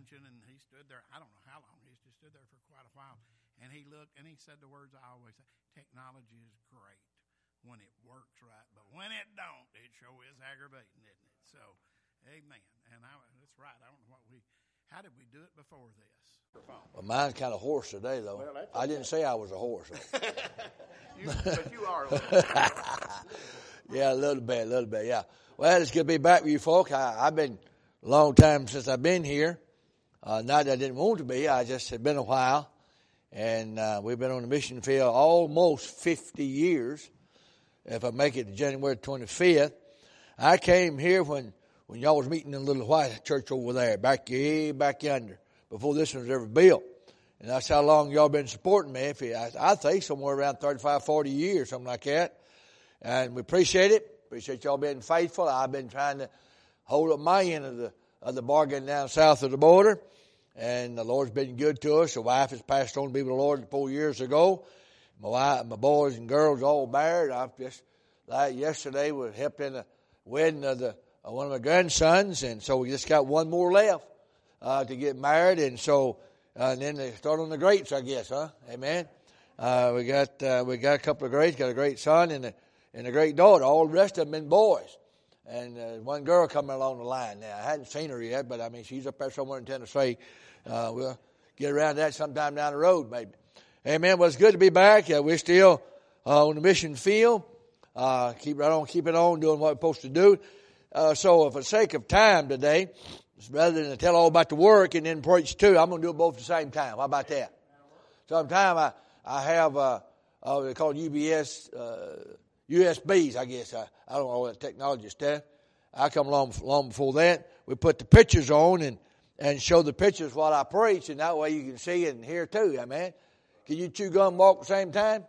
preaching, and he stood there. I don't know how long. He just stood there for quite a while. And he looked, and he said the words I always say, technology is great when it works right, but when it don't, it sure is aggravating, isn't it? So, amen. And that's right. I don't know how did we do it before this? Well, mine's kind of hoarse today, though. Well, okay. I didn't say I was a horse. But you are a little Yeah, a little bit, yeah. Well, it's good to be back with you folk. I've been a long time since I've been here. Not that I didn't want to be. I just had been a while. And we've been on the mission field almost 50 years. If I make it to January 25th. I came here when y'all was meeting in the little white church over there, back yonder, before this one was ever built. And that's how long y'all been supporting me. I think somewhere around 35, 40 years, something like that. And we appreciate it. Appreciate y'all being faithful. I've been trying to hold up my end of the bargain down south of the border. And the Lord's been good to us. The wife has passed on to be with the Lord 4 years ago. My boys and girls all married. I've just, like yesterday, we helped in the wedding of one of my grandsons. And so we just got one more left to get married. And so, and then they start on the greats, I guess, huh? Amen. We got a couple of greats. Got a great son and a great daughter. All the rest of them been boys. And one girl coming along the line now. I hadn't seen her yet, but I mean, she's up there somewhere in Tennessee. We'll get around that sometime down the road, maybe. Amen. Well, it's good to be back. We're still on the mission field. Keep it on, doing what we're supposed to do. So, for the sake of time today, rather than tell all about the work and then preach too, I'm going to do it both at the same time. How about that? Sometime I have they're called UBS USBs, I guess. I don't know all that technology stuff. I come along before that. We put the pictures on and show the pictures while I preach, and that way you can see and hear too. Amen. Can you chew gum and walk at the same time?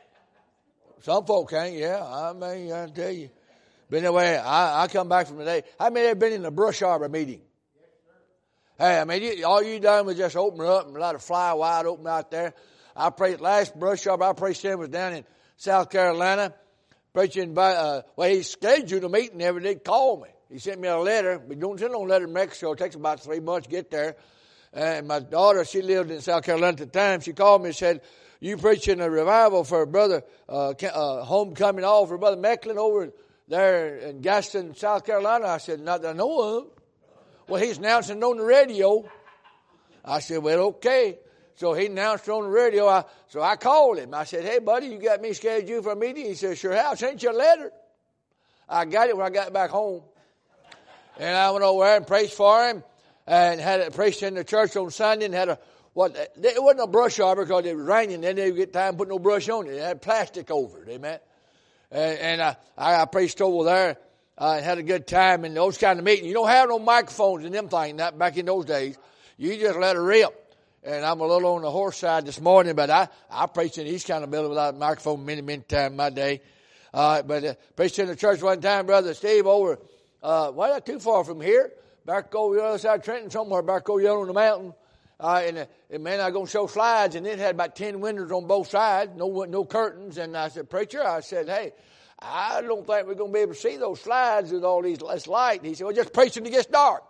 Some folk can't, yeah. I mean, I tell you. But anyway, I come back from today. How many have been in a brush arbor meeting? Hey, I mean, all you done was just open her up and let her fly wide open out there. I preached last brush arbor. I preached him was down in South Carolina. Preaching by, he scheduled a meeting every day. Called me. He sent me a letter. We don't send no letter in Mexico. It takes about 3 months to get there. And my daughter, she lived in South Carolina at the time. She called me and said, "You preaching a revival for brother homecoming all for Brother Mecklin over there in Gaston, South Carolina?" I said, "Not that I know of." "Well, he's announcing it on the radio." I said, "Well, okay." So he announced it on the radio. So I called him. I said, "Hey, buddy, you got me scheduled for a meeting?" He said, "Sure have. I sent you a letter." I got it when I got back home. And I went over there and preached for him and had it preached in the church on Sunday and had it wasn't a brush arbor because it was raining. Then they didn't get time to put no brush on it. It had plastic over it. Amen. And I preached over there and had a good time in those kind of meetings. You don't have no microphones in them things back in those days. You just let it rip. And I'm a little on the horse side this morning, but I preached in these kind of buildings without a microphone many times in my day. But preached in the church one time, Brother Steve, over, not too far from here, back over the other side of Trenton, somewhere back over yonder on the mountain. And man, I was going to show slides, and it had about 10 windows on both sides, no curtains. And I said, "Preacher," I said, "hey, I don't think we're going to be able to see those slides with all this light." And he said, "Well, just preach till it gets dark."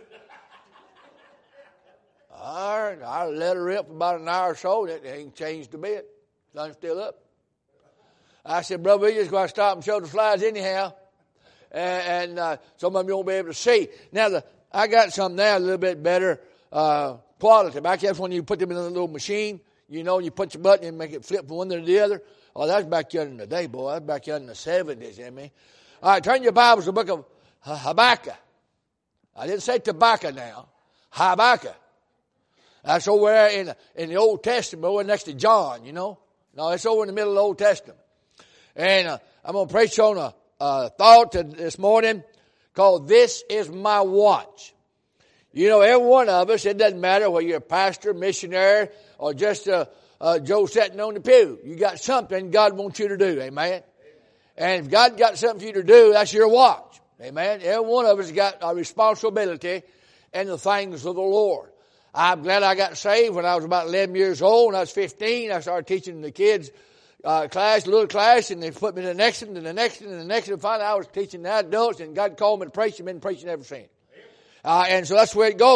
All right, I let her rip for about an hour or so. It ain't changed a bit. Sun's still up. I said, "Brother, we just got to stop and show the slides anyhow. And some of them you won't be able to see." Now, I got some now a little bit better quality. Back then, when you put them in a little machine, you punch a button and make it flip from one to the other. Oh, that's back there in the day, boy. That's back there in the 70s, I mean. All right, turn your Bibles to the book of Habakkuk. I didn't say tobacco now. Habakkuk. That's over there in the Old Testament, over next to John, No, it's over in the middle of the Old Testament. And I'm going to preach on a thought this morning called "This is My Watch." Every one of us, it doesn't matter whether you're a pastor, missionary, or just Joe sitting on the pew. You got something God wants you to do, amen? And if God got something for you to do, that's your watch, amen? Every one of us got a responsibility in the things of the Lord. I'm glad I got saved when I was about 11 years old. When I was 15, I started teaching the kids little class, and they put me in the next one, and the next one, and the next one. And finally, I was teaching the adults, and God called me to preach, and been preaching ever since. And so that's where it goes.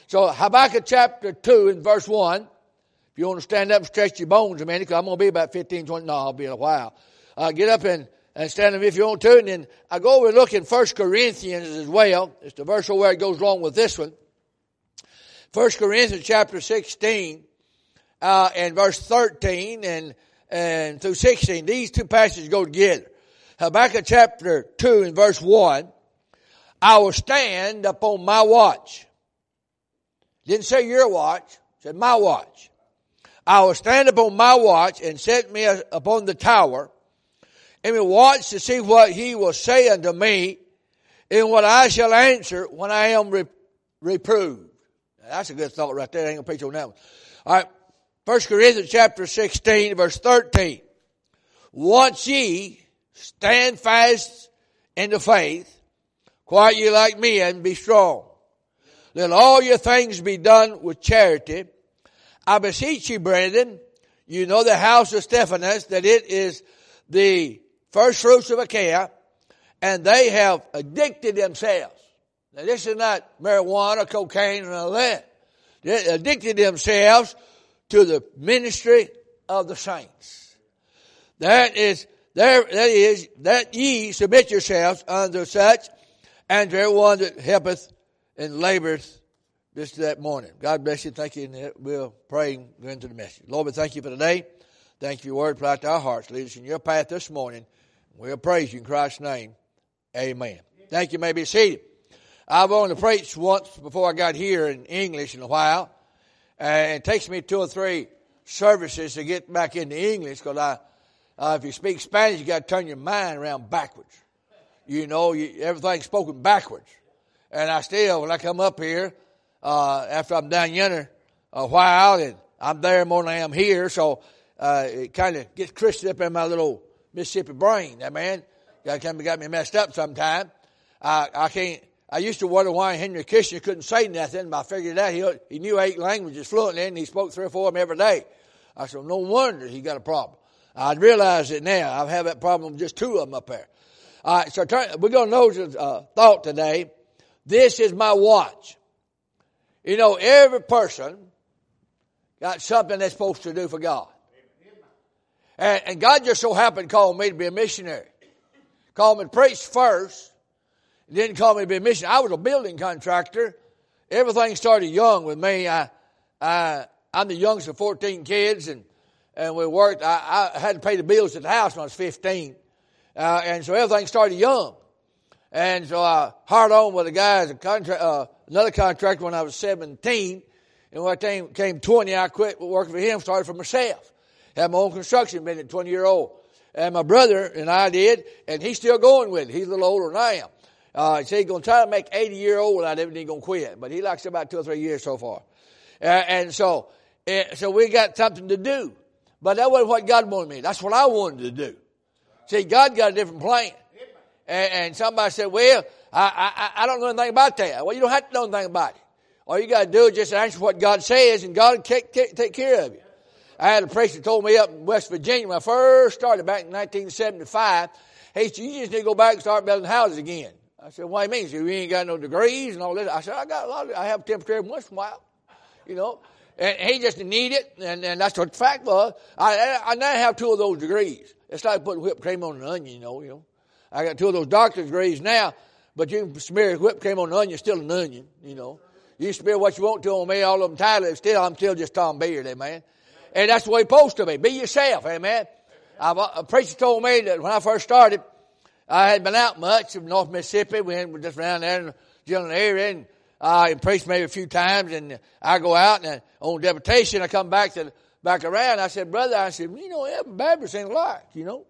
So Habakkuk chapter 2 and verse 1. If you want to stand up and stretch your bones a minute, because I'm going to be about 15, 20, no, I'll be in a while. Get up and stand up if you want to. And then I go over and look in 1 Corinthians as well. It's the verse where it goes along with this one. 1 Corinthians chapter 16 and verse 13 and through 16. These two passages go together. Habakkuk chapter 2 and verse 1. I will stand upon my watch. Didn't say your watch. Said my watch. I will stand upon my watch and set me upon the tower, and will watch to see what he will say unto me, and what I shall answer when I am reproved. Now, that's a good thought right there. I ain't gonna preach on that one. All right. 1 Corinthians chapter 16, verse 13. Once ye stand fast in the faith, quiet ye like men, be strong. Let all your things be done with charity. I beseech you, brethren, you know the house of Stephanas, that it is the first fruits of Achaia, and they have addicted themselves. Now this is not marijuana, cocaine, and all that. They addicted themselves to the ministry of the saints. That ye submit yourselves unto such, and to everyone that helpeth and laboreth this that morning. God bless you. Thank you. And we'll pray and go into the message. Lord, we thank you for today. Thank you for your word. Apply to our hearts. Lead us in your path this morning. We'll praise you in Christ's name. Amen. Thank you. You may be seated. I've only preached once before I got here in English in a while. And it takes me 2 or 3 services to get back into English, because if you speak Spanish, you got to turn your mind around backwards. You know, everything's spoken backwards. And I still, when I come up here, after I'm down yonder a while, and I'm there more than I am here, so it kind of gets twisted up in my little Mississippi brain. That man got me messed up sometime. I used to wonder why Henry Kissinger couldn't say nothing, but I figured out he knew 8 languages fluently, and he spoke 3 or 4 of them every day. I said, no wonder he got a problem. I realize it now. I have that problem with just 2 of them up there. All right, so we're going to notice a thought today. This is my watch. You know, every person got something they're supposed to do for God. And God just so happened to call me to be a missionary. Called me to preach first. Didn't call me to be a missionary. I was a building contractor. Everything started young with me. I'm the youngest of 14 kids, and we worked. I had to pay the bills at the house when I was 15. And so everything started young. And so I hired on with a guy as another contractor when I was 17. And when I came 20, I quit working for him, started for myself. Had my own construction business at 20-year-old. And my brother and I did, and he's still going with it. He's a little older than I am. So he's going to try to make 80-year-old out of it, and he's going to quit. But he likes about 2 or 3 years so far. And so we got something to do. But that wasn't what God wanted me. That's what I wanted to do. See, God got a different plan. And somebody said, well, I don't know anything about that. Well, you don't have to know anything about it. All you got to do is just answer what God says, and God will take care of you. I had a preacher that told me up in West Virginia when I first started back in 1975, he said, you just need to go back and start building houses again. I said, what do you mean? He said, you ain't got no degrees and all this. I said, I have temperature every once in a while, you know. And he just didn't need it, and that's what the fact was. I now have 2 of those degrees. It's like putting whipped cream on an onion, you know. I got 2 of those doctor's degrees now, but you can smear whipped cream on an onion, still an onion, you know. You can smear what you want to on me, all of them title, I'm still just Tom Beard, amen. And that's the way it's supposed to be. Be yourself, amen. A preacher told me that when I first started, I hadn't been out much in North Mississippi. We were just around there in the general area, and I preached maybe a few times, and I go out, and on deputation, I come back around. I said, brother, you know, every Baptist ain't alike, you know.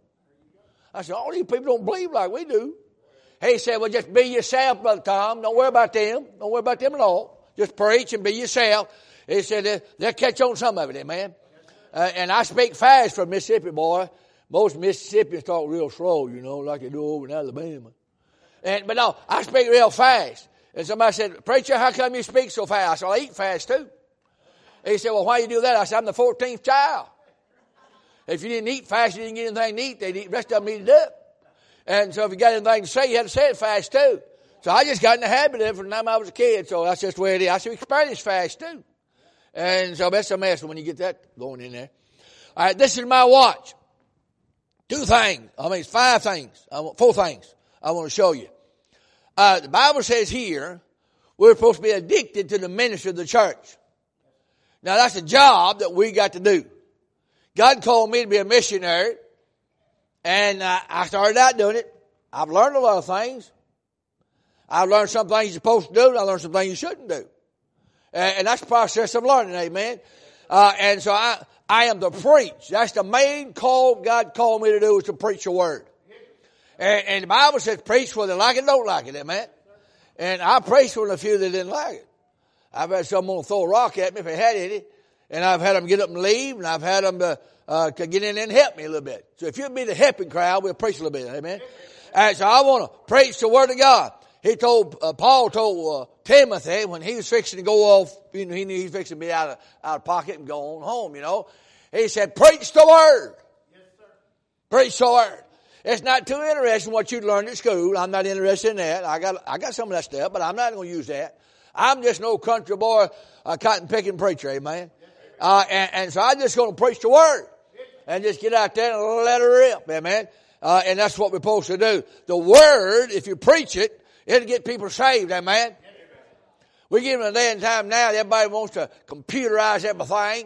I said, all these people don't believe like we do. He said, well, just be yourself, Brother Tom. Don't worry about them. Don't worry about them at all. Just preach and be yourself. He said, they'll catch on some of it, amen. And I speak fast for Mississippi, boy. Most Mississippians talk real slow, you know, like they do over in Alabama. But no, I speak real fast. And somebody said, preacher, how come you speak so fast? I said, I eat fast too. He said, well, why you do that? I said, I'm the 14th child. If you didn't eat fast, you didn't get anything to eat. The rest of them eat it up. And so if you got anything to say, you had to say it fast too. So I just got in the habit of it from the time I was a kid. So that's just the way it is. I should experience fast too. And so that's a mess when you get that going in there. All right, this is my watch. 4 things. Four things I want to show you. The Bible says here, we're supposed to be addicted to the ministry of the church. Now that's a job that we got to do. God called me to be a missionary, and I started out doing it. I've learned a lot of things. I've learned some things you're supposed to do, and I learned some things you shouldn't do. And that's the process of learning, amen. And so I am to preach. That's the main call God called me to do, is to preach the word. And the Bible says preach whether they like it or don't like it, amen. And I preached with a few that didn't like it. I've had someone throw a rock at me if they had any. And I've had them get up and leave, and I've had them to get in there and help me a little bit. So if you'll be the helping crowd, we'll preach a little bit, amen. And so I want to preach the word of God. Paul told Timothy when he was fixing to go off, he knew he was fixing to be out of pocket and go on home, He said, preach the word. Yes, sir. Preach the word. It's not too interesting what you learned at school. I'm not interested in that. I got some of that stuff, but I'm not going to use that. I'm just no country boy, cotton picking preacher, amen. And so I'm just going to preach the word and just get out there and let it rip, amen. And that's what we're supposed to do. The word, if you preach it, it'll get people saved, amen. We give them a day and time now. Everybody wants to computerize everything.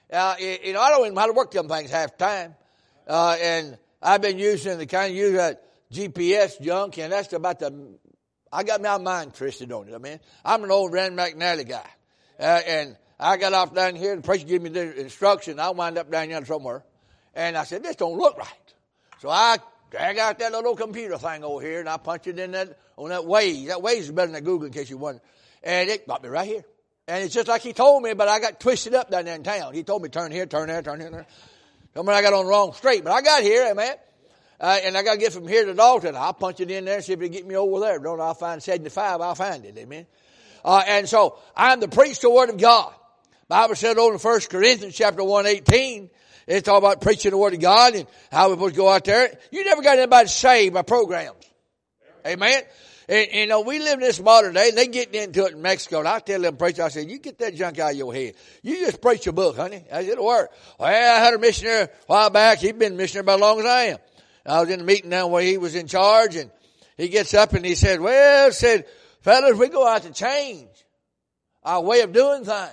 I don't even know how to work them things half the time. And I've been using that GPS junk, and that's about I got my mind twisted on it, amen. I'm an old Rand McNally guy. And I got off down here, the preacher gave me the instruction. I wound up down here somewhere. And I said, this don't look right. So I drag out that little computer thing over here, and I punch it in on that Waze. That Waze is better than Google, in case you wonder. And it got me right here. And it's just like he told me, but I got twisted up down there in town. He told me turn here, turn there, turn here. Somewhere I got on the wrong street, but I got here, amen. And I got to get from here to Dalton. I'll punch it in there and see if it'll get me over there. Don't I'll find 75, I'll find it, amen. And so I'm to preach the word of God. Bible said over in 1 Corinthians chapter 1:18, it's all about preaching the word of God and how we're supposed to go out there. You never got anybody saved by programs. Amen. And, we live in this modern day, and they getting into it in Mexico. And I tell them preachers, I said, you get that junk out of your head. You just preach your book, honey. I said, it'll work. Well, I had a missionary a while back. He'd been a missionary about as long as I am. I was in a meeting now where he was in charge, and he gets up and he said, fellas, we go out to change our way of doing things.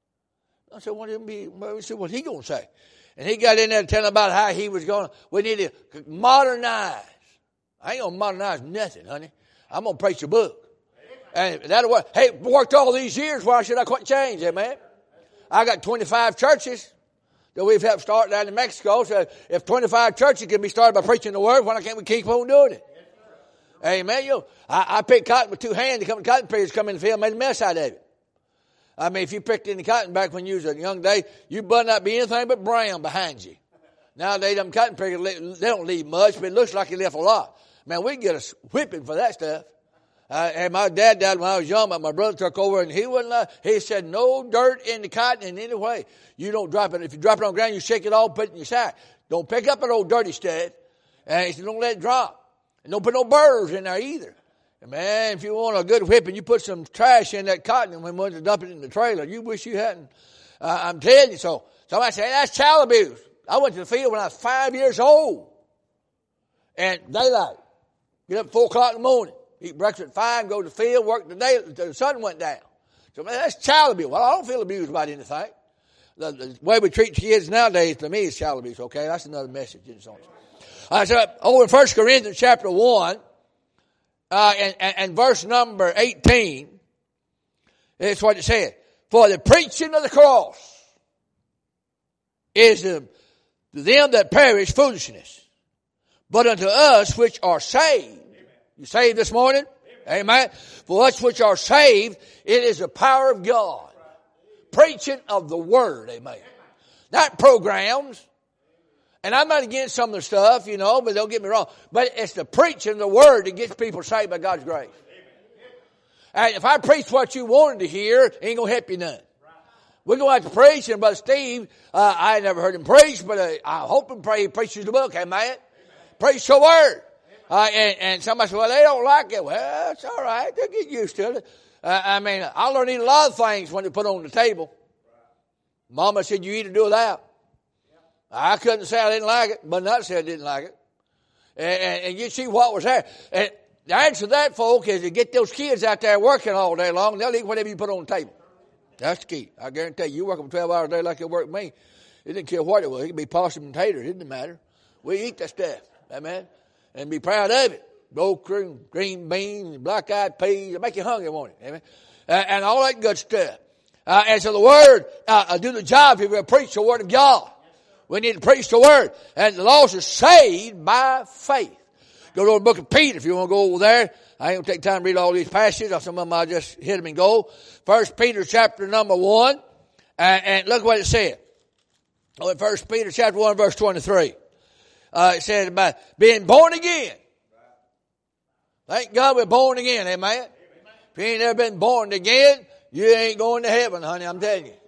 I said, what's he going to say? And he got in there telling about how we need to modernize. I ain't going to modernize nothing, honey. I'm going to preach the book. And that'll work. Hey, worked all these years. Why should I quit change, amen? I got 25 churches that we've helped start down in Mexico. So if 25 churches can be started by preaching the word, why can't we keep on doing it? Amen. I picked cotton with 2 hands. The cotton pickers come in the field and made a mess out of it. I mean, if you picked any cotton back when you was a young day, you better not be anything but brown behind you. Nowadays, them cotton pickers, they don't leave much, but it looks like they left a lot. Man, we get a whipping for that stuff. And my dad died when I was young, but my brother took over, and he said, no dirt in the cotton in any way. You don't drop it. If you drop it on the ground, you shake it off, put it in your sack. Don't pick up an old dirty stuff, and he said, don't let it drop. And don't put no burrs in there either. And man, if you want a good whipping, you put some trash in that cotton, and when you want to dump it in the trailer, you wish you hadn't. I'm telling you so. Somebody said, hey, that's child abuse. I went to the field when I was 5 years old. And daylight. Get up at 4 o'clock in the morning. Eat breakfast at 5, go to the field, work the day until the sun went down. So man, that's child abuse. Well, I don't feel abused about anything. The way we treat kids nowadays, to me, is child abuse, okay? That's another message. All right, so over in 1 Corinthians chapter 1, and verse number 18, it's what it said. For the preaching of the cross is to them that perish foolishness, but unto us which are saved. You saved this morning? Amen. For us which are saved, it is the power of God. Preaching of the word. Amen. Not programs. And I'm not against some of the stuff, but don't get me wrong. But it's the preaching of the word that gets people saved by God's grace. And if I preach what you wanted to hear, it ain't going to help you none. We're going to have to preach, and Brother Steve, I never heard him preach, but I hope and pray he preaches the book. Amen. Preach the word. And somebody said, well, they don't like it. Well, it's all right. They'll get used to it. I learned to eat a lot of things when they put on the table. Mama said, you eat or do without. I couldn't say I didn't like it, but not say I didn't like it. And you see what was there. And the answer to that, folk, is to get those kids out there working all day long. They'll eat whatever you put on the table. That's the key. I guarantee you work them 12 hours a day like you work with me. It didn't care what it was. It could be possum and taters. It didn't matter. We eat that stuff. Amen. And be proud of it. Okra, green beans, black-eyed peas. It'll make you hungry, won't it? Amen. And all that good stuff. And so the Word, do the job if we preach the Word of God. We need to preach the Word. And the lost is saved by faith. Go to the book of Peter if you want to go over there. I ain't going to take time to read all these passages. Some of them I'll just hit them and go. 1 Peter chapter number 1. And look what it said. 1 Peter chapter 1 verse 23. It says about being born again. Thank God we're born again. Amen. If you ain't ever been born again, you ain't going to heaven, honey. I'm telling you.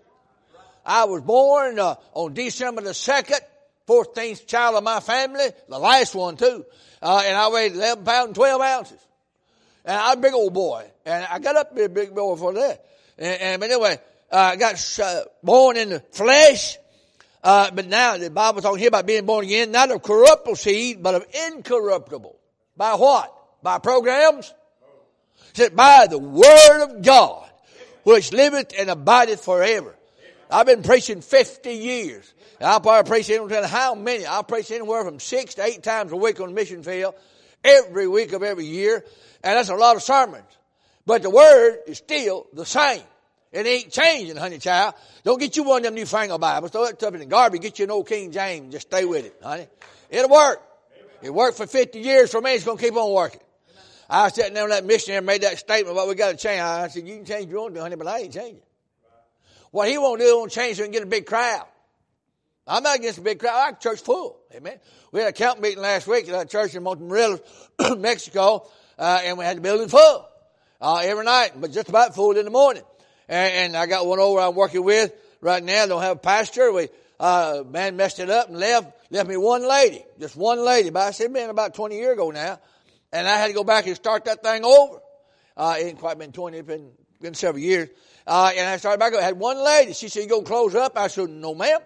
I was born on December the 2nd, 14th child of my family, the last one too. And I weighed 11 pounds and 12 ounces. And I was a big old boy. And I got up to be a big boy for that. But anyway, I got born in the flesh. But now the Bible's talking here about being born again, not of corruptible seed, but of incorruptible. By what? By programs? It said, by the Word of God, which liveth and abideth forever. I've been preaching 50 years. And I'll probably preach anywhere, how many? I'll preach anywhere from 6 to 8 times a week on the mission field, every week of every year. And that's a lot of sermons. But the Word is still the same. It ain't changing, honey child. Don't get you one of them newfangled Bibles. Throw that stuff in the garbage. Get you an old King James and just stay with it, honey. It'll work. It worked for 50 years for me. It's going to keep on working. I was sitting there when that missionary and made that statement about we got to change. I said, you can change your own, honey, but I ain't changing. What he won't do, he won't change so he can get a big crowd. I'm not against a big crowd. I like church full. Amen. We had a camp meeting last week at a church in Montemorelos, Mexico, and we had the building full every night, but just about full in the morning. And I got one over I'm working with right now. Don't have a pastor. Man messed it up and left me one lady, just one lady. But I said, man, about 20 years ago now. And I had to go back and start that thing over. It ain't quite been 20, it's been several years. And I started back. I had one lady. She said, you going to close up? I said, no, ma'am.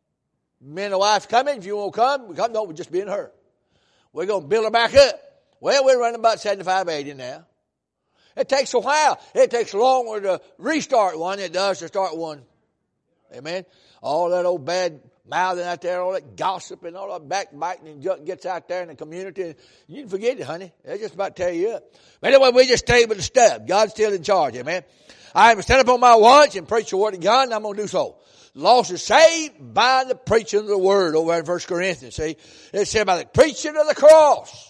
Me and the wife coming. If you want to come, we come. No, we're just being her. We're going to build her back up. Well, we're running about 75, 80 now. It takes a while. It takes longer to restart one than it does to start one. Amen. All that old bad mouthing out there, all that gossip and all that backbiting and junk gets out there in the community. You can forget it, honey. They're just about to tear you up. But anyway, we just stay with the stuff. God's still in charge. Amen. I am stand up on my watch and preach the Word of God, and I'm going to do so. The lost is saved by the preaching of the Word over in 1 Corinthians. See, it said by the preaching of the cross.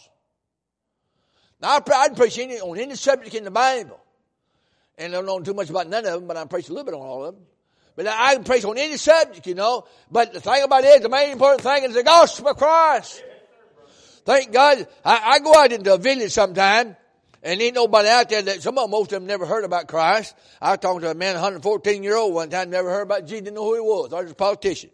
Now, I'd preach on any subject in the Bible. And I don't know too much about none of them, but I preach a little bit on all of them. But I can preach on any subject, you know. But the thing about it is, the main important thing is the gospel of Christ. Thank God. I go out into a village sometime, and ain't nobody out there that, most of them never heard about Christ. I was talking to a man, 114-year-old one time, never heard about Jesus, didn't know who he was. I was a politician.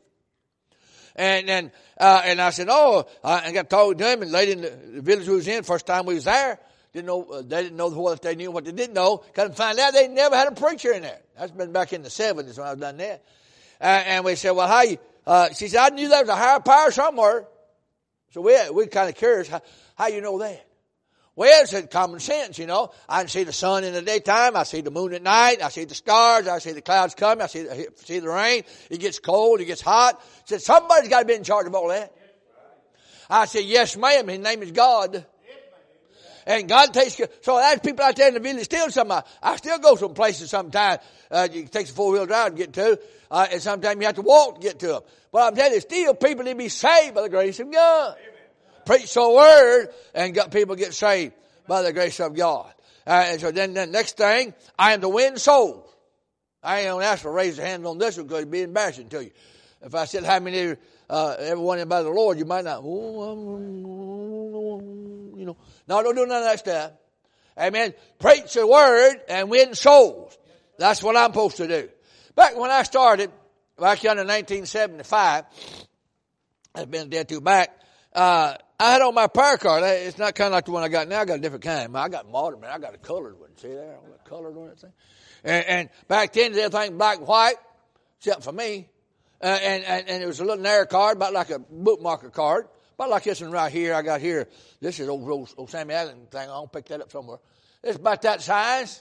And I said, I got talking to him, and the lady in the village we was in, first time we was there, they didn't know what they knew, what they didn't know. Couldn't find out they never had a preacher in there. That's been back in the 70s when I was done there. And we said, well, how you, she said, I knew there was a higher power somewhere. So we kind of curious, how you know that? Well, it's common sense, you know. I can see the sun in the daytime. I see the moon at night. I see the stars. I see the clouds coming. I see the rain. It gets cold. It gets hot. I said, somebody's got to be in charge of all that. I said, yes, ma'am. His name is God. And God takes care. So there's people out there in the village still somehow. I still go some places sometimes. It takes a 4-wheel drive to get to. And sometimes you have to walk to get to them. But I'm telling you, still people need to be saved by the grace of God. Amen. Preach the Word and people get saved by the grace of God. And so then the next thing, I am to win souls. I ain't going to ask to raise your hand on this one because it'd be embarrassing to you. If I said how many, everyone in by the Lord, you might not, you know. No, don't do none of that stuff. Amen. Preach the Word and win souls. That's what I'm supposed to do. Back when I started, back in 1975, I've been there too back, I had on my power card. It's not kind of like the one I got now. I got a different kind. I got modern, man. I got a colored one. See there? I got colored on that thing. And back then, everything black and white, except for me. And it was a little narrow card, about like a bookmarker card. About like this one right here. I got here. This is old Sammy Allen thing. I'll pick that up somewhere. It's about that size.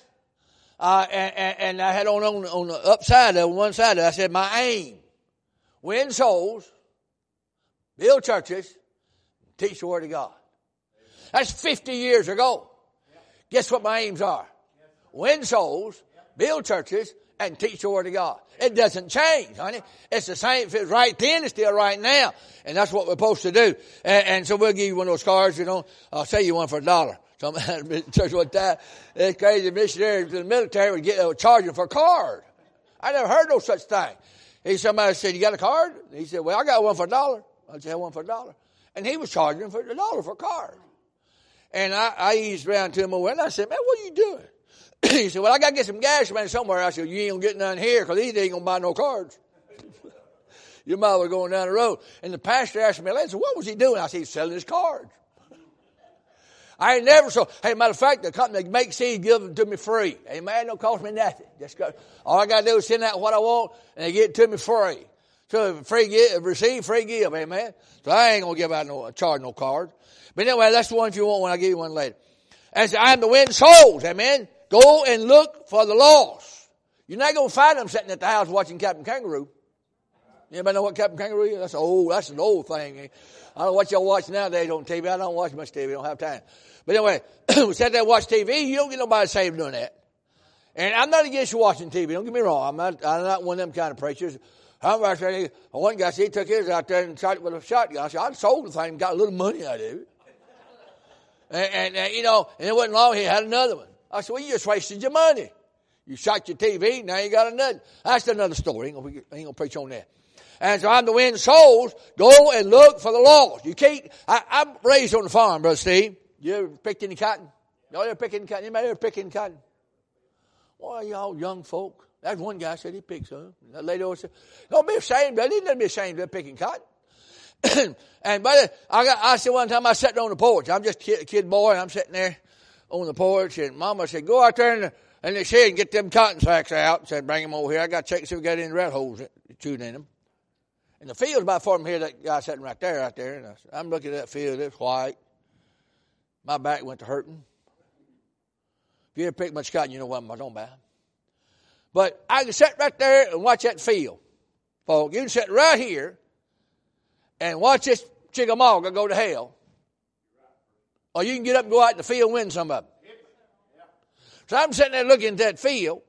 And I had on the upside of one side of it, I said, my aim, win souls, build churches, teach the Word of God. That's 50 years ago. Guess what my aims are? Win souls, build churches, and teach the Word of God. It doesn't change, honey. It's the same. If it's right then, it's still right now. And that's what we're supposed to do. And so we'll give you one of those cards, I'll sell you one for $1. Some church one time, this crazy missionary to the military would charge him for a card. I never heard no such thing. Somebody said, you got a card? He said, well, I got one for $1. I said, one for $1. And he was charging him for $1 for a card. And I eased around to him over, and I said, man, what are you doing? He said, well, I got to get some gas money somewhere. I said, you ain't going to get none here because these ain't going to buy no cards. Your mother was going down the road. And the pastor asked me, I said, what was he doing? I said, he's selling his cards. I ain't never saw. Hey, matter of fact, the company that makes seeds give them to me free. Amen. Don't cost me nothing. All I got to do is send out what I want, and they get it to me free. So receive, free give. Amen. So I ain't gonna give out charge no cards. But anyway, that's the one if you want one. I'll give you one later. And so I'm to win souls. Amen. Go and look for the lost. You're not gonna find them sitting at the house watching Captain Kangaroo. Anybody know what Captain Kangaroo is? That's an old thing. I don't know what y'all watch nowadays on TV. I don't watch much TV. I don't have time. But anyway, we sat there and watch TV. You don't get nobody saved doing that. And I'm not against you watching TV. Don't get me wrong. I'm not one of them kind of preachers. One guy said he took his out there and shot it with a shotgun. I said, I sold the thing and got a little money out of it. And it wasn't long, he had another one. I said, well, you just wasted your money. You shot your TV, now you got another. That's another story. I ain't gonna preach on that. And so I'm to win souls. Go and look for the lost. You can't. I'm raised on the farm, Brother Steve. You ever picked any cotton? Y'all ever picked any cotton? Anybody ever picked any cotton? Well, y'all young folk. That one guy said he picked some. That lady always said, don't be ashamed. They didn't be ashamed of picking cotton. And brother, I said one time I sat there on the porch. I'm just a kid boy, and I'm sitting there on the porch, and Mama said, go out there in the shed and get them cotton sacks out. Said, bring them over here. I got to check and see if we got any rat holes chewed in them. And the field's about far from here, that guy sitting right there. And I'm looking at that field, it's white. My back went to hurting. If you ever pick much cotton, you know what I'm talking about. But I can sit right there and watch that field. Folks, you can sit right here and watch this Chickamauga go to hell. Or you can get up and go out in the field and win some of them. So I'm sitting there looking at that field.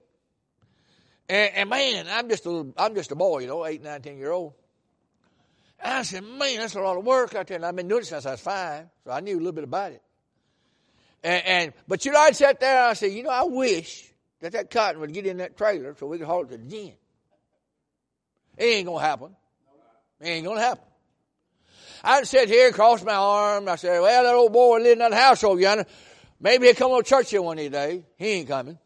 And man, I'm just a boy, 8, 9, 10-year-old. And I said, man, that's a lot of work out there. And I've been doing it since I was 5, so I knew a little bit about it. But I sat there and I said, I wish that cotton would get in that trailer so we could haul it to the gin. It ain't going to happen. It ain't going to happen. I'd sit here, cross my arm. I said, well, that old boy living in that house over yonder, maybe he'll come to church here one of these days. He ain't coming.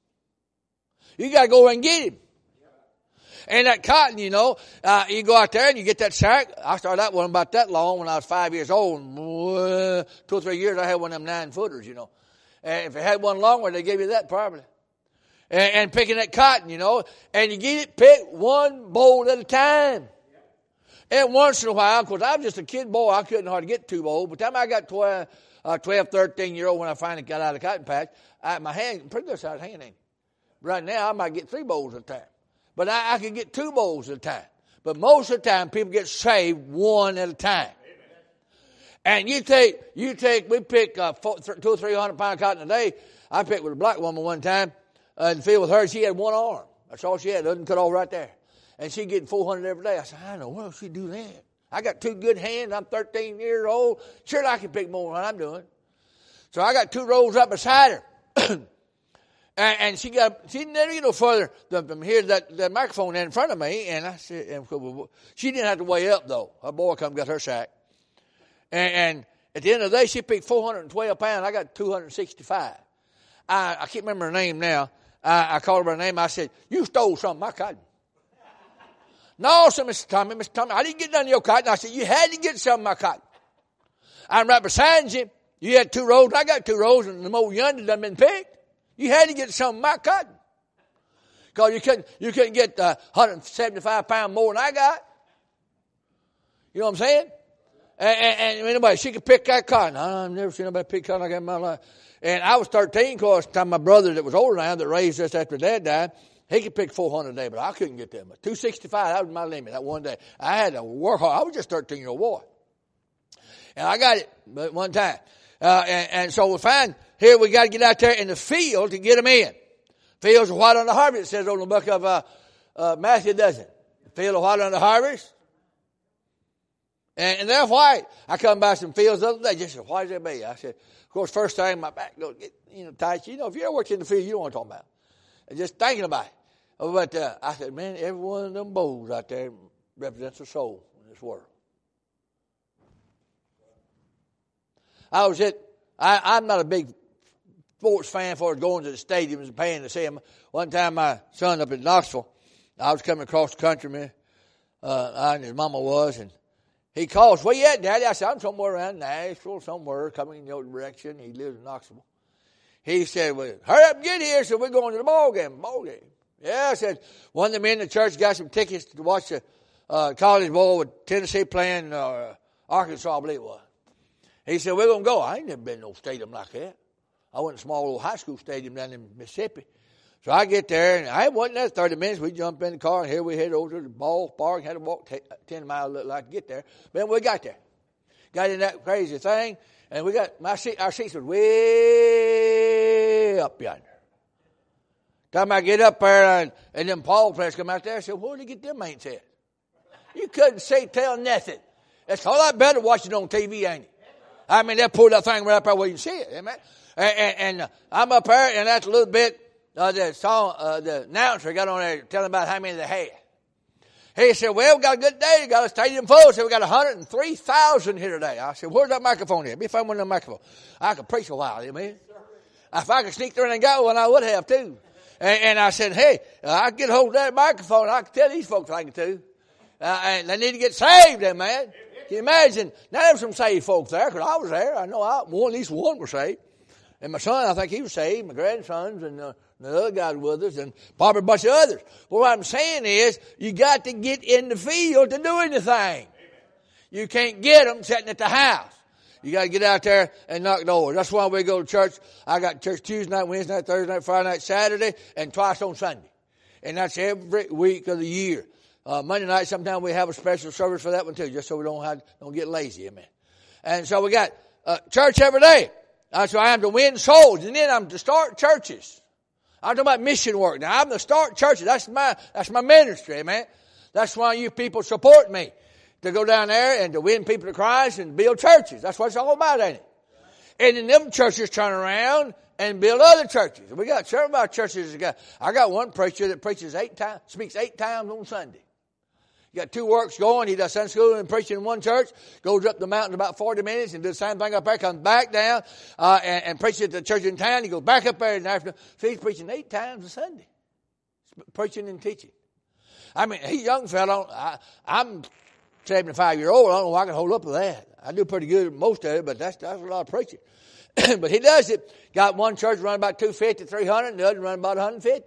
You got to go and get him. And that cotton, you go out there and you get that sack. I started that one about that long when I was 5 years old. And 2 or 3 years, I had one of them 9-footers, And if it had one longer, they gave you that probably. And picking that cotton, and you get it picked one bowl at a time. And once in a while, because I was just a kid boy, I couldn't hardly get 2 bowls. By the time I got 12, 13-year-old, when I finally got out of the cotton patch, my hand, pretty good sized hand ain't it? Right now, I might get 3 bowls at a time. But I could get 2 bowls at a time. But most of the time, people get saved one at a time. And we pick 200 or 300 pound cotton a day. I picked with a black woman one time in the field with her. She had one arm. That's all she had. Doesn't cut off right there. And she getting 400 every day. I said, I know. Why don't she do that? I got 2 good hands. I'm 13 years old. Sure, I can pick more than what I'm doing. So I got 2 rows up beside her. And she didn't get no further than here, that microphone in front of me. And I said, she didn't have to weigh up, though. Her boy come got her sack. And at the end of the day, she picked 412 pounds. I got 265. I can't remember her name now. I called her by her name. I said, you stole some of my cotton. No, said Mr. Tommy, I didn't get none of your cotton. I said, you had to get some of my cotton. I'm right beside you. You had 2 rows, I got 2 rows, and the more yonder done been picked. You had to get some of my cotton. Because you couldn't get 175 pounds more than I got. You know what I'm saying? And anybody, she could pick that cotton. I've never seen nobody pick cotton like that in my life. And I was 13, of course, time my brother that was older now, that raised us after Dad died, he could pick 400 a day, but I couldn't get that much. 265, that was my limit that one day. I had to work hard. I was just a 13-year-old boy. And I got it one time. And so we find here we got to get out there in the field to get them in. Fields are white on the harvest, it says on the book of Matthew, doesn't it? The field are white on the harvest. And they're white. I come by some fields the other day, just as white as they be. I said, of course, first thing my back goes get tight. You know, if you ever worked in the field, you know what I'm talking about. And just thinking about it. But I said, man, every one of them bowls out there represents a soul in this world. I'm not a big sports fan for going to the stadiums and paying to see them. One time my son up in Knoxville, I was coming across the country, man. I and his mama was, and he calls, where you at, Daddy? I said, I'm somewhere around Nashville, somewhere, coming in your direction. He lives in Knoxville. He said, well, hurry up and get here, so we're going to the ball game. Yeah, I said, one of the men in the church got some tickets to watch the College Bowl with Tennessee playing Arkansas, I believe it was. He said, we're going to go. I ain't never been to no stadium like that. I went to a small little high school stadium down in Mississippi. So I get there, and I wasn't there 30 minutes. We jump in the car, and here we head over to the ballpark. Had to walk 10 miles, looked like, to get there. But we got there. Got in that crazy thing, and we got our seats was way up yonder. Time I get up there, and them Paul players come out there, I said, where did they get them ain't at? You couldn't tell nothing. It's a lot better watching it on TV, ain't it? I mean, they pulled that thing right up there where you can see it. Amen. And I'm up there, and that's a little bit, the announcer got on there telling about how many they had. He said, well, we got a good day. We got a stadium full. He said, we got 103,000 here today. I said, where's that microphone at? Let me find one of them microphones. I could preach a while, amen. If I could sneak through and got one, I would have too. And I said, hey, I can get hold of that microphone. I can tell these folks I can too. And they need to get saved, amen. Can you imagine? Now there were some saved folks there, because I was there. I know at least one was saved. And my son, I think he was saved. My grandsons and the other guys with us, and probably a bunch of others. But what I'm saying is, you got to get in the field to do anything. You can't get them sitting at the house. You got to get out there and knock doors. That's why we go to church. I got church Tuesday night, Wednesday night, Thursday night, Friday night, Saturday, and twice on Sunday. And that's every week of the year. Monday night, sometimes we have a special service for that one too, just so we don't get lazy, amen. And so we got church every day. So I am to win souls, and then I'm to start churches. I'm talking about mission work. Now I'm to start churches. That's my ministry, amen. That's why you people support me, to go down there and to win people to Christ and build churches. That's what it's all about, ain't it? And then them churches turn around and build other churches. We got several of our churches. I got one preacher that speaks 8 times on Sunday. You got 2 works going. He does Sunday school and preaching in one church, goes up the mountain about 40 minutes and does the same thing up there, comes back down and preaches at the church in town. He goes back up there in the afternoon. So he's preaching 8 times a Sunday, preaching and teaching. I mean, he's a young fellow. I'm 75-year-old. I don't know if I can hold up with that. I do pretty good at most of it, but that's a lot of preaching. But he does it. Got one church running about 250, 300, and the other running about 150.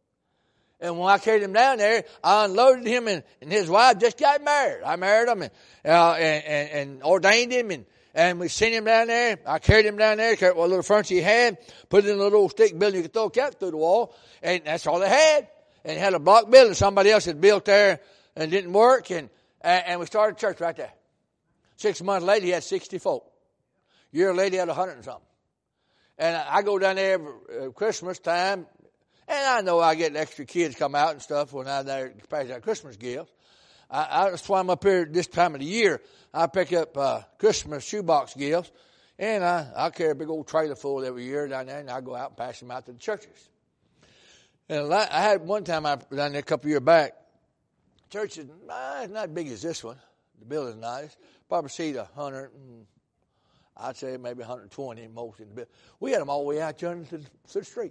And when I carried him down there, I unloaded him, and his wife just got married. I married him and ordained him, and we sent him down there. I carried him down there, carried what little furniture he had, put it in a little stick building you could throw a cat through the wall, and that's all they had. And he had a block building somebody else had built there and didn't work, and we started a church right there. 6 months later, he had 60 folk. A year later, he had 100 and something. And I go down there every Christmas time. And I know I get extra kids come out and stuff when I'm there to pass out Christmas gifts. That's why I'm up here this time of the year. I pick up Christmas shoebox gifts, and I carry a big old trailer full every year down there, and I go out and pass them out to the churches. And I had one time down there a couple of years back. Church is not as big as this one. The building's nice. Probably seat 100, and I'd say maybe 120 most in the building. We had them all the way out yonder to the street.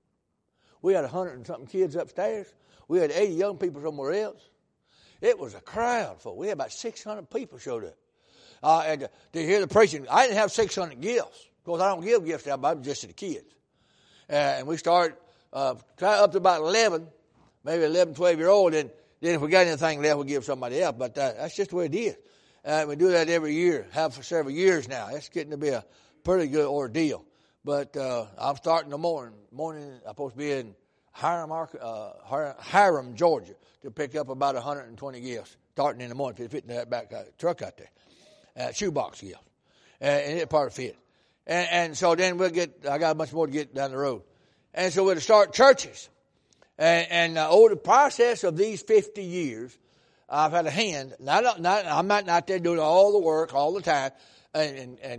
We had 100 and something kids upstairs. We had 80 young people somewhere else. It was a crowd, folks. We had about 600 people showed up. And to hear the preaching. I didn't have 600 gifts. Of course, I don't give gifts to everybody, just to the kids. And we start try up to about 11, maybe 11, 12-year-old, and then if we got anything left, we give somebody else. But that's just the way it is. We do that every year, have for several years now. It's getting to be a pretty good ordeal. But I'm starting the morning. I'm supposed to be in Hiram, Georgia, to pick up about 120 gifts, starting in the morning, to fit in that back truck out there. Shoebox gifts. And it part of fit. And so then I got a bunch more to get down the road. And so we'll start churches. And over the process of these 50 years, I've had a hand. I'm not out there doing all the work all the time, and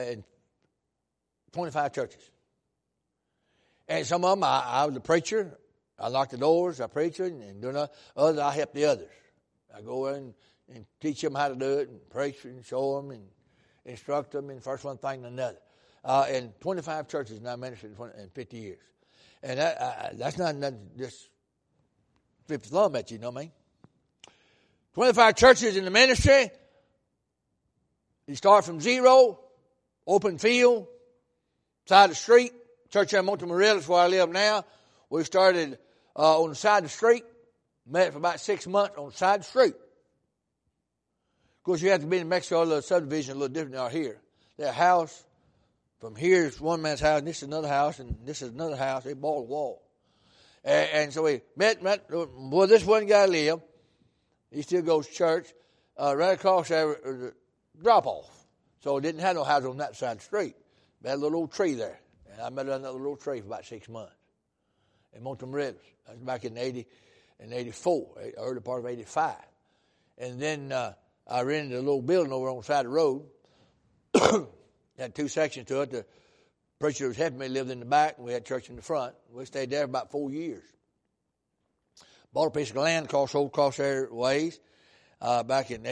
25 churches. And some of them, I was a preacher. I locked the doors. I preached, and doing others, I help the others. I go in and teach them how to do it, and preach and show them and instruct them in first one thing and another. And 25 churches now ministered in 50 years. And that's not just 50 thumb at you know what I mean? 25 churches in the ministry. You start from zero, open field, side of the street. Church in Montemorelos, where I live now. We started on the side of the street. Met for about 6 months on the side of the street. Of course, you have to be in Mexico, a little subdivision, a little different than out here. Their house, from here is one man's house, and this is another house, and this is another house. They bought a wall. And so we met where this one guy lived. He still goes to church. Right across there, drop-off. So it didn't have no house on that side of the street. They had a little old tree there. And I met another little tree for about 6 months in Montemorelos. That was back in 84, early part of 85. And then I rented a little building over on the side of the road. Had 2 sections to it. The preacher who was helping me lived in the back, and we had church in the front. We stayed there about 4 years. Bought a piece of land across there ways back in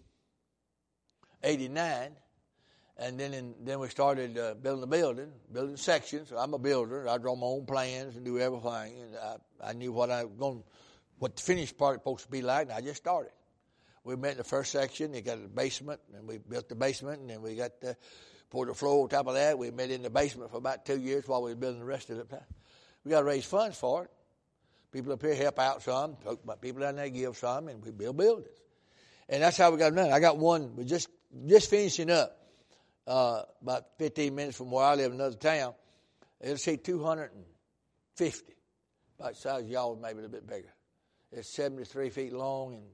89. And then we started building building sections. So I'm a builder. I draw my own plans and do everything. And I knew what the finished part was supposed to be like, and I just started. We met in the first section. They got a basement, and we built the basement, and then we got poured the floor on top of that. We met in the basement for about 2 years while we were building the rest of it. We got to raise funds for it. People up here help out some. People down there give some, and we build buildings. And that's how we got them done. I got one. We're just finishing up. About 15 minutes from where I live in another town. It'll say 250. About the size of y'all, maybe a little bit bigger. It's 73 feet long and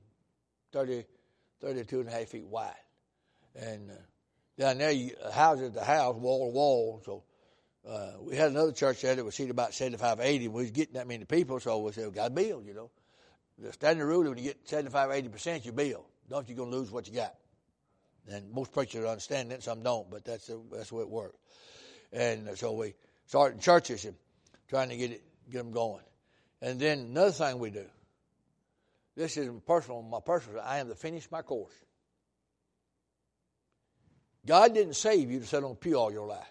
32 and a half feet wide. And down there, houses to house, wall to wall. So we had another church there that was seated about 75, 80. We was getting that many people, so we said, we got to build, you know. The standard rule, when you get 75, 80%, you build. Don't you're going to lose what you got. And most preachers understand that, some don't, but that's the way it works. And so we started churches and trying to get them going. And then another thing we do, this is my personal, I am to finish my course. God didn't save you to sit on a pew all your life.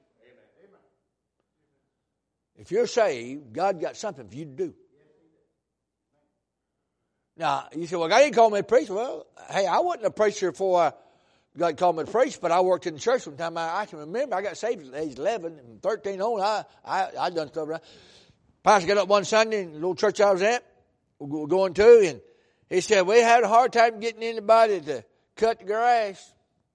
If you're saved, God got something for you to do. Now, you say, well, God didn't call me to preach. Well, hey, I wasn't a preacher before God called me to preach, but I worked in the church from the time I can remember. I got saved at age 11 and 13 on. I done stuff around. Pastor got up one Sunday in the little church I was at, we were going to, and he said, we had a hard time getting anybody to cut the grass.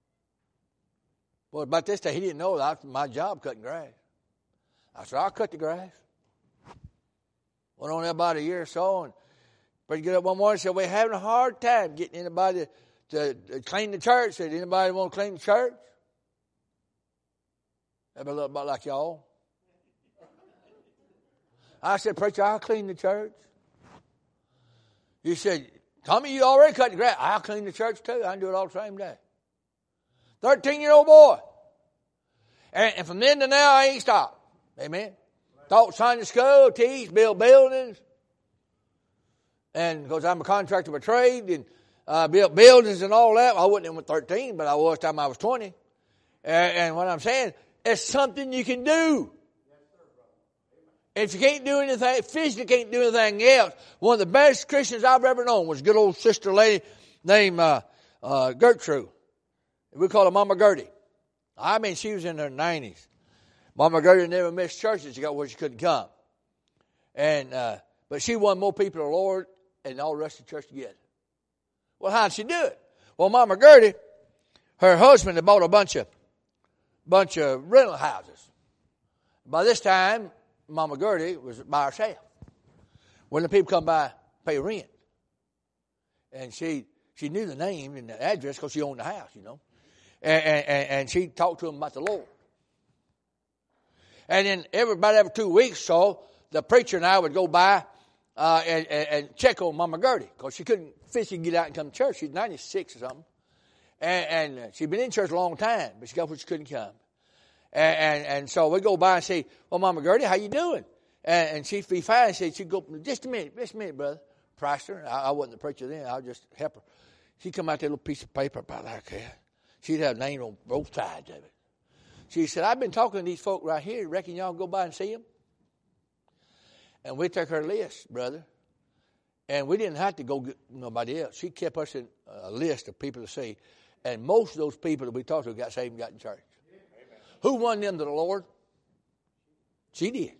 Well, about this time, he didn't know that was my job, cutting grass. I said, I'll cut the grass. Went on there about a year or so, and preacher got up one morning and said, we're having a hard time getting anybody to clean the church. Said, anybody want to clean the church? Everybody look about like y'all. I said, preacher, I'll clean the church. He said, Tommy, you already cut the grass. I'll clean the church too. I can do it all the same day. 13-year-old boy. And from then to now, I ain't stopped. Amen. Taught Sunday school, teach, build buildings. And because I'm a contractor by trade, and built buildings and all that. I wasn't in with 13, but I was time I was 20. And what I'm saying, it's something you can do. If you can't do anything, physically can't do anything else. One of the best Christians I've ever known was a good old sister lady named Gertrude. We call her Mama Gertie. I mean, she was in her 90s. Mama Gertie never missed churches. She got where she couldn't come. But she won more people to the Lord and all the rest of the church together. Well, how'd she do it? Well, Mama Gertie, her husband had bought a bunch of rental houses. By this time, Mama Gertie was by herself. When the people come by, pay rent. And she knew the name and the address because she owned the house, you know. And she talked to them about the Lord. And then every 2 weeks so, the preacher and I would go by and check on Mama Gertie because she couldn't physically get out and come to church. She's 96 or something. And she'd been in church a long time, but she got where she couldn't come. And so we go by and say, well, Mama Gertie, how you doing? And she'd be fine. She'd go, just a minute, brother. Pastor, I wasn't the preacher then. I was just a helper. She'd come out there, little piece of paper about like that. She'd have a name on both sides of it. She said, I've been talking to these folk right here. Reckon y'all go by and see them? And we took her list, brother. And we didn't have to go get nobody else. She kept us in a list of people to see. And most of those people that we talked to got saved and got in church. Amen. Who won them to the Lord? She did.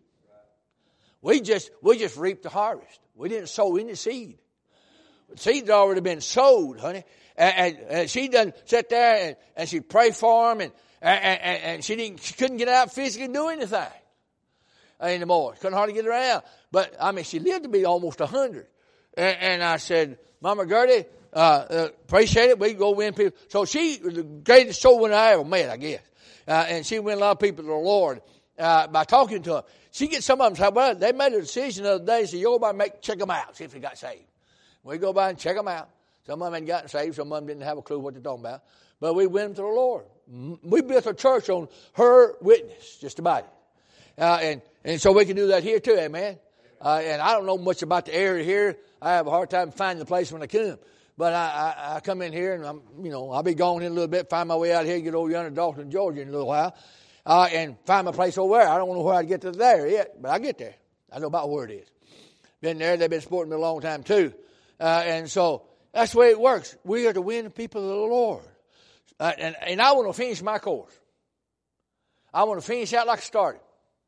We just reaped the harvest. We didn't sow any seed. The seed had already been sowed, honey. And she done sit there and she'd pray for them and she couldn't get out physically and do anything anymore. Couldn't hardly get around. But I mean, she lived to be almost 100. And I said, Mama Gertie, appreciate it. We go win people. So she was the greatest soul winner I ever met, I guess. And she win a lot of people to the Lord by talking to them. She gets some of them say, well, they made a decision the other day. So you go by and check them out, see if they got saved. We go by and check them out. Some of them hadn't gotten saved. Some of them didn't have a clue what they're talking about. But we win them to the Lord. We built a church on her witness, just about it. And so we can do that here too, amen. And I don't know much about the area here. I have a hard time finding the place when I come. But I come in here and I'll be gone in a little bit, find my way out here, get over yonder to Dalton, Georgia in a little while. And find my place over there. I don't know where I'd get to there yet, but I get there. I know about where it is. Been there. They've been supporting me a long time too. And so that's the way it works. We are to win the people of the Lord. And I want to finish my course. I want to finish out like I started.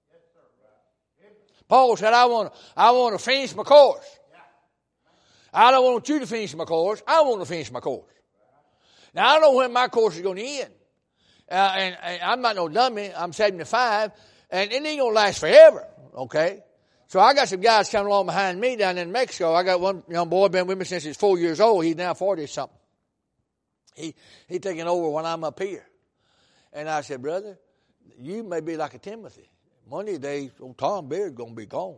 Paul said, I want to finish my course. I don't want you to finish my course. I want to finish my course. Now, I don't know when my course is going to end. And I'm not no dummy. I'm 75. And it ain't going to last forever. Okay? So I got some guys coming along behind me down in Mexico. I got one young boy been with me since he's 4 years old. He's now 40-something. He taking over when I'm up here. And I said, brother, you may be like a Timothy. One of these days, old Tom Beard's going to be gone.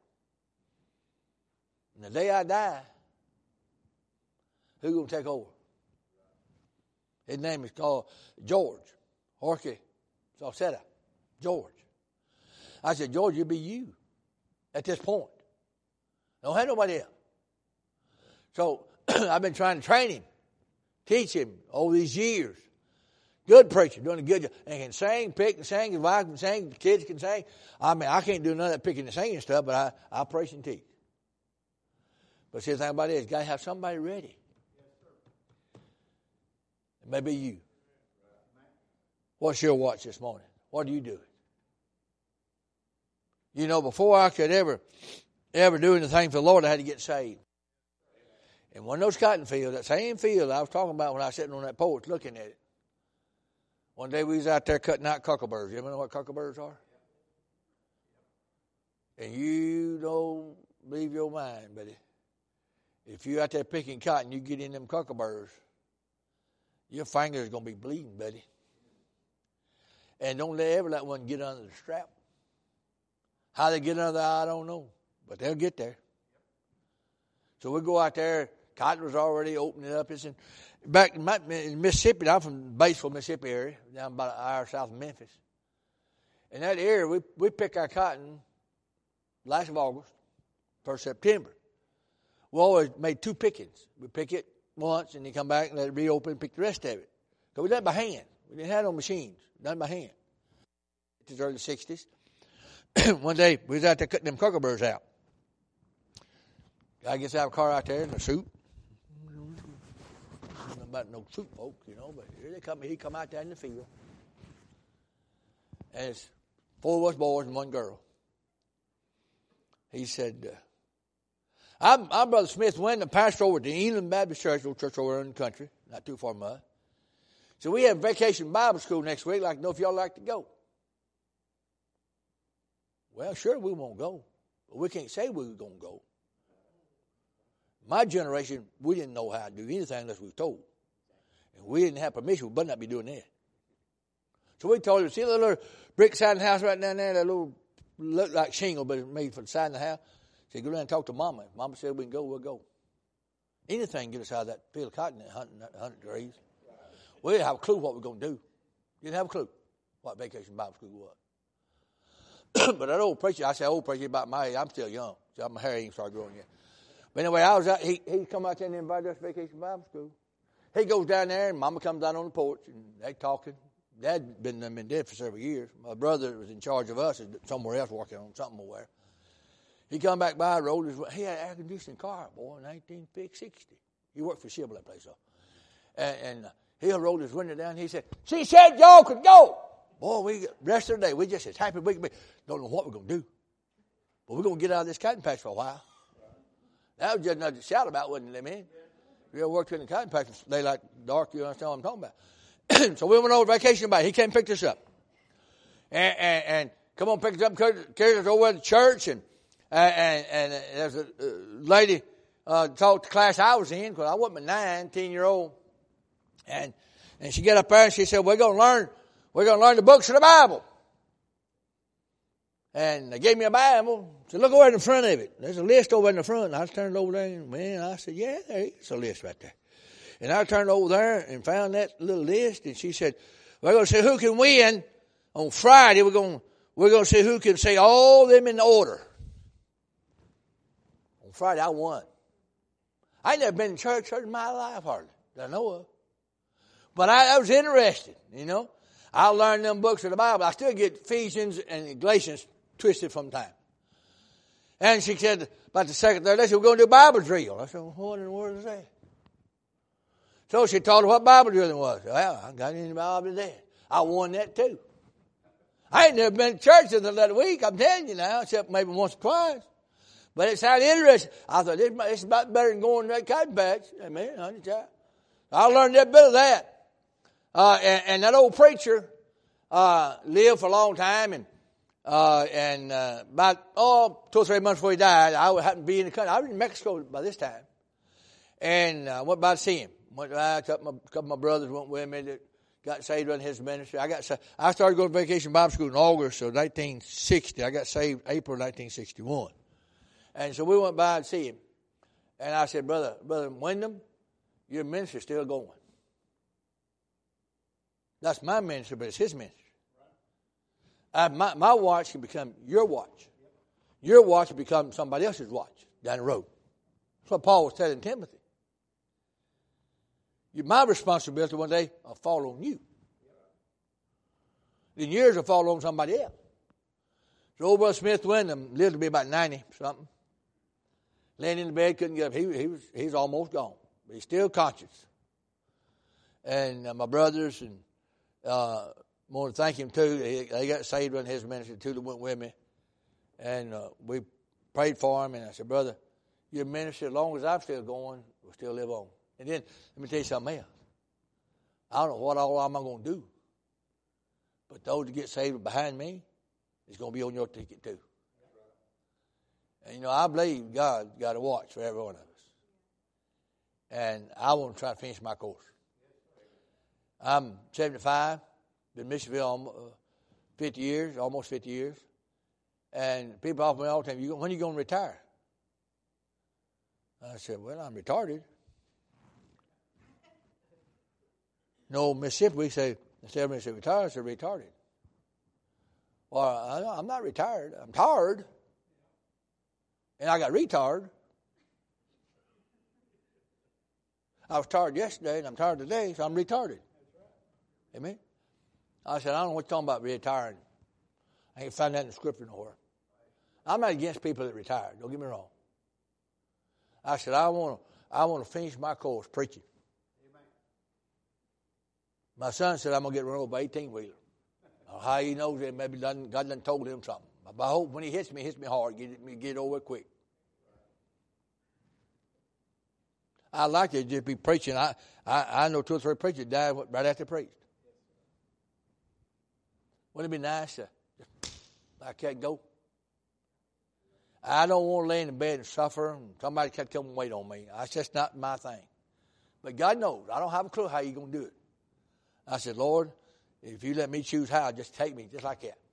And the day I die, who's going to take over? His name is called George. Jorge Salceda. George. I said, George, you'll be you at this point. Don't have nobody else. So I've been trying to train him, teach him over these years. Good preacher, doing a good job. And he can sing, pick and sing, his wife can sing, the kids can sing. I mean, I can't do none of that picking and singing stuff, but I preach and teach. But see, the thing about it is, you got to have somebody ready. It may be you. What's your watch this morning? What are you doing? You know, before I could ever do anything for the Lord, I had to get saved. And one of those cotton fields, that same field I was talking about when I was sitting on that porch looking at it. One day we was out there cutting out cockleburs. You ever know what cockleburs are? And you don't leave your mind, buddy. If you're out there picking cotton, you get in them cockleburs, your finger's going to be bleeding, buddy. And don't ever let one get under the strap. How they get under there, I don't know. But they'll get there. So we go out there. Cotton was already opening up. It's back in Mississippi. I'm from Batesville, Mississippi area, down about an hour south of Memphis. In that area, we pick our cotton last of August, 1st September. We always made 2 pickings. We pick it once, and then come back and let it reopen and pick the rest of it. Because we done it by hand. We didn't have no machines. Done by hand. It was early 60s. One day, we was out there cutting them cockleburs out. Guy gets out of a car out there in a suit. about no troop folk, but here they come. He come out there in the field. And it's 4 of us boys and 1 girl. He said, I'm Brother Smith Wyndham, pastor over at the Elam Baptist Church, a little church over in the country, not too far from us. So we have vacation Bible school next week. I'd like to know if y'all like to go. Well, sure, we won't go. But we can't say we were going to go. My generation, we didn't know how to do anything unless we were told. And we didn't have permission. We better not be doing that. So we told him, see the little brick side of the house right down there, that little, look like shingle, but it's made for the side of the house? He said, go down and talk to Mama. If Mama said we can go, we'll go. Anything get us out of that field of cotton at 100 degrees. We didn't have a clue what we were going to do. Didn't have a clue what vacation Bible school was. But that old preacher, I say old preacher about my age, I'm still young. So my hair ain't started growing yet. But anyway, I was out, he come out there and invited us to vacation Bible school. He goes down there and Mama comes down on the porch and they talking. Dad been dead for several years. My brother was in charge of us somewhere else working on something over there. He come back by, rolled his, he had an air conditioning car, boy, in 1960. He worked for Chevrolet place, though. And he rolled his window down. He said, she said y'all could go. Boy, the rest of the day, we just as happy as we can be. Don't know what we're going to do. But we're going to get out of this cotton patch for a while. That was just nothing to shout about, wasn't it, man? We ever worked in the cotton patch, daylight, dark, you understand what I'm talking about. So we went over vacation by. He came and picked us up. And come on, pick us up, carried us over to the church. And there's a lady taught the class I was in, because I wasn't a 10-year-old. And she got up there and she said, we're going to learn the books of the Bible. And they gave me a Bible. Said, look over in the front of it. There's a list over in the front. And I turned over there and I said, yeah, there's a list right there. And I turned over there and found that little list. And she said, we're going to see who can win. On Friday, we're going to see who can say all of them in order. On Friday, I won. I ain't never been in church in my life hardly that I know of. But I was interested, I learned them books of the Bible. I still get Ephesians and Galatians twisted from time. And she said, about the second, third day, she said, we're going to do Bible drill. I said, well, what in the world is that? So she taught her what Bible drilling was. Well, I got in the Bible today. I won that too. I ain't never been to church in that week, I'm telling you now, except maybe once or twice. But it sounded interesting. I thought, it's about better than going to that cotton patch. Amen. I learned that bit of that. And that old preacher lived for a long time, and about 2 or 3 months before he died, I happened to be in the country. I was in Mexico by this time, and went by to see him. Went by, a couple of my brothers went with me that got saved in his ministry. I started going to vacation Bible school in August of 1960. I got saved April 1961, and so we went by to see him. And I said, Brother Wyndham, your ministry's still going. That's my ministry, but it's his ministry. My watch can become your watch. Your watch can become somebody else's watch down the road. That's what Paul was telling Timothy. My responsibility one day will fall on you. Then yours will fall on somebody else. So old Brother Smith Wyndham lived to be about 90-something. Laying in the bed, couldn't get up. He was almost gone, but he's still conscious. And my brothers and want to thank him too. They got saved in his ministry too. That went with me, and we prayed for him. And I said, brother, your ministry, as long as I'm still going, will still live on. And then let me tell you something else. I don't know what all I'm going to do, but those that get saved behind me, it's going to be on your ticket too. And I believe God got a watch for every one of us, and I want to try to finish my course. I'm 75. Been in Michigan 50 years, almost 50 years. And people offer me all the time, when are you going to retire? I said, well, I'm retarded. No, Mississippi, we say, instead of retired, I say retarded. Well, I'm not retired. I'm tired. And I got retard. I was tired yesterday, and I'm tired today, so I'm retarded. Amen? I said, I don't know what you're talking about retiring. I ain't find that in the scripture nowhere. I'm not against people that retire. Don't get me wrong. I said, I want to finish my course preaching. Amen. My son said, I'm going to get run over by 18-wheeler. How he knows that? Maybe God done told him something. But I hope when he hits me hard, get it over quick. I like to just be preaching. I know 2 or 3 preachers died right after they preached. Wouldn't it be nice to I can't go? I don't want to lay in the bed and suffer and somebody can't come and wait on me. That's just not my thing. But God knows. I don't have a clue how you're going to do it. I said, Lord, if you let me choose how, just take me just like that.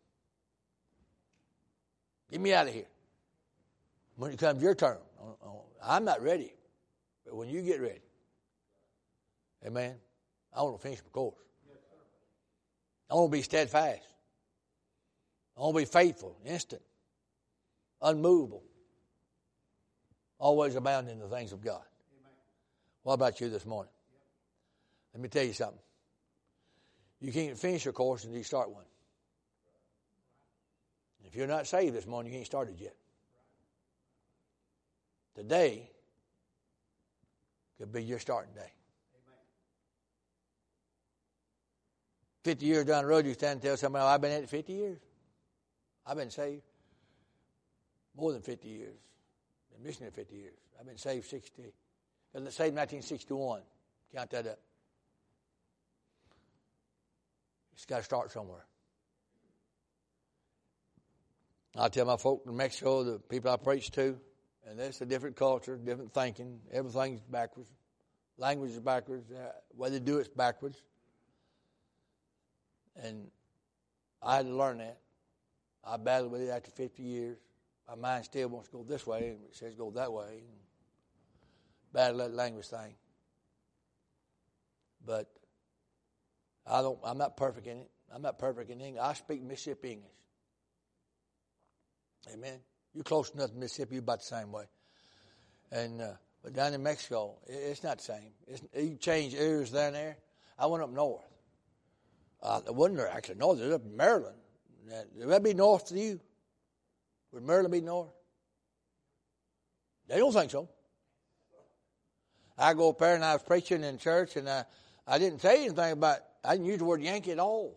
Get me out of here. When it comes your turn, I'm not ready. But when you get ready, amen, I want to finish my course. I want to be steadfast. I want to be faithful, instant, unmovable, always abounding in the things of God. What about you this morning? Let me tell you something. You can't finish your course until you start one. If you're not saved this morning, you ain't started yet. Today could be your starting day. 50 years down the road, you stand and tell somebody, I've been at it 50 years. I've been saved more than 50 years. Been missionary 50 years. I've been saved 60. Saved 1961. Count that up. It's got to start somewhere. I tell my folk in Mexico, the people I preach to, and that's a different culture, different thinking. Everything's backwards. Language is backwards. The way they do it's backwards. And I had to learn that. I battled with it after 50 years. My mind still wants to go this way, and it says go that way. And battle that language thing. But I'm not perfect in it. I'm not perfect in English. I speak Mississippi English. Amen. You're close enough to Mississippi, you're about the same way. And but down in Mexico, it's not the same. You change areas down there. I went up north. It wasn't there actually north. It was up in Maryland. Would that be north to you? Would Maryland be north? They don't think so. I go up there and I was preaching in church and I didn't say anything about, I didn't use the word Yankee at all.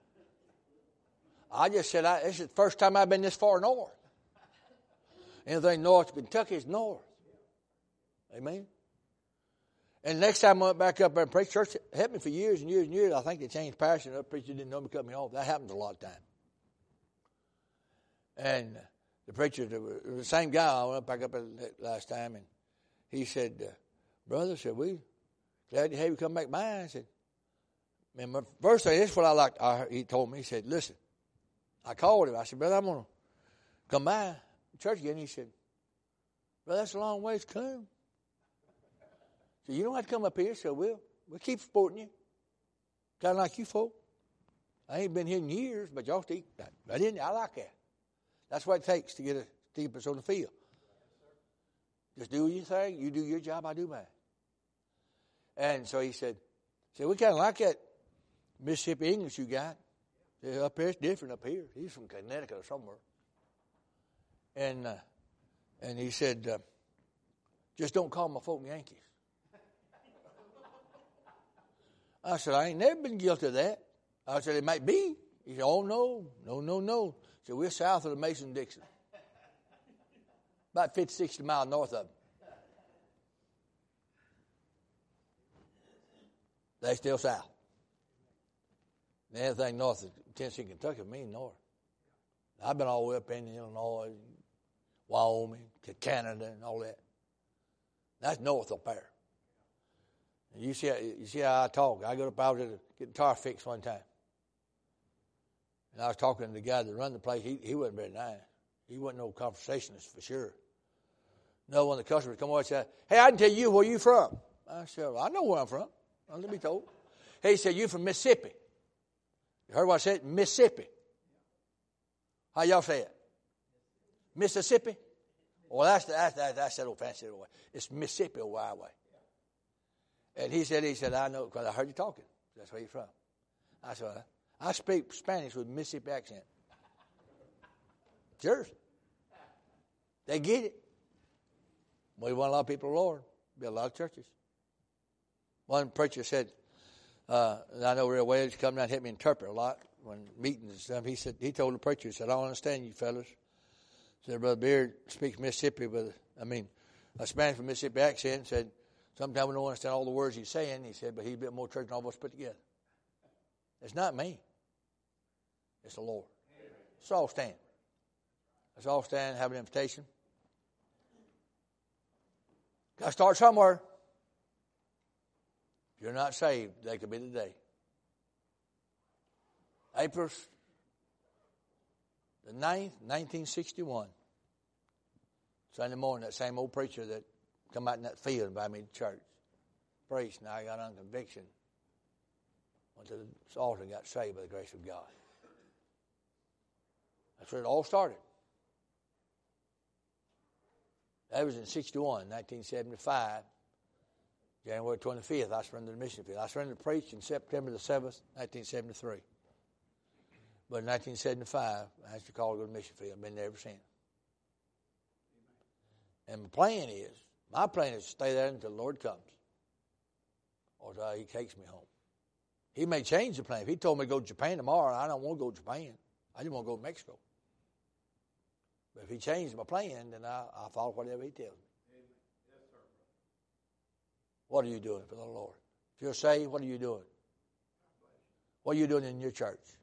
I just said, this is the first time I've been this far north. Anything north of Kentucky is north. Amen. And next time I went back up there and preached, church helped me for years and years and years. I think they changed passion. The preacher didn't know me, cut me off. That happens a lot of times. And the preacher, the same guy, I went back up last time, and he said, brother, said, we glad to have you come back by. I said, man, my first thing, this is what I liked. He told me, he said, listen, I called him. I said, brother, I'm going to come by church again. He said, brother, that's a long ways to come. So you don't have to come up here, so we'll keep supporting you. Kind of like you folk. I ain't been here in years, but y'all still, I like that. That's what it takes to keep us on the field. Just do your thing. You do your job, I do mine. And so he said, we kind of like that Mississippi English you got. Up here, it's different up here. He's from Connecticut or somewhere. And he said, just don't call my folk Yankees. I said, I ain't never been guilty of that. I said, it might be. He said, oh, no. So we're south of the Mason-Dixon. About 50, 60 miles north of them. They still south. And anything north of Tennessee, Kentucky, mean north. I've been all the way up in Illinois, Wyoming, to Canada and all that. That's north up there. And you see how I talk. I was to get the car fixed one time. And I was talking to the guy that run the place. He wasn't very nice. He wasn't no conversationalist for sure. No, when the customers come over and say, hey, I can tell you where you from. I said, well, I know where I'm from. Let me told. He said, you from Mississippi. You heard what I said? Mississippi. How y'all say it? Mississippi? Well, that's that old fancy way. It's Mississippi Ohio way. And he said, I know because I heard you talking. That's where you're from. I said, I speak Spanish with Mississippi accent. Seriously. They get it. We want a lot of people to the Lord. Be a lot of churches. One preacher said, And I know real well he's come down and help me interpret a lot when meetings and stuff. He told the preacher, he said, I don't understand you fellas. He said, Brother Beard speaks Mississippi a Spanish from Mississippi accent. Said, sometimes we don't understand all the words he's saying. He said, but he's a bit more church than all of us put together. It's not me. It's the Lord. Let's all stand. Let's all stand and have an invitation. Got to start somewhere. If you're not saved, that could be the day. April the 9th, 1961. Sunday morning, that same old preacher that come out in that field and invited me to church. Preached, now I got on conviction. Went to the altar and got saved by the grace of God. That's where it all started. That was in 61, 1975. January 25th, I surrendered the mission field. I surrendered to preach in September the 7th, 1973. But in 1975, I asked the call to go to the mission field. I've been there ever since. And my plan is to stay there until the Lord comes. Or until he takes me home. He may change the plan. If he told me to go to Japan tomorrow, I don't want to go to Japan. I just want to go to Mexico. But if he changes my plan, then I'll follow whatever he tells me. What are you doing for the Lord? If you're saved, what are you doing? What are you doing in your church?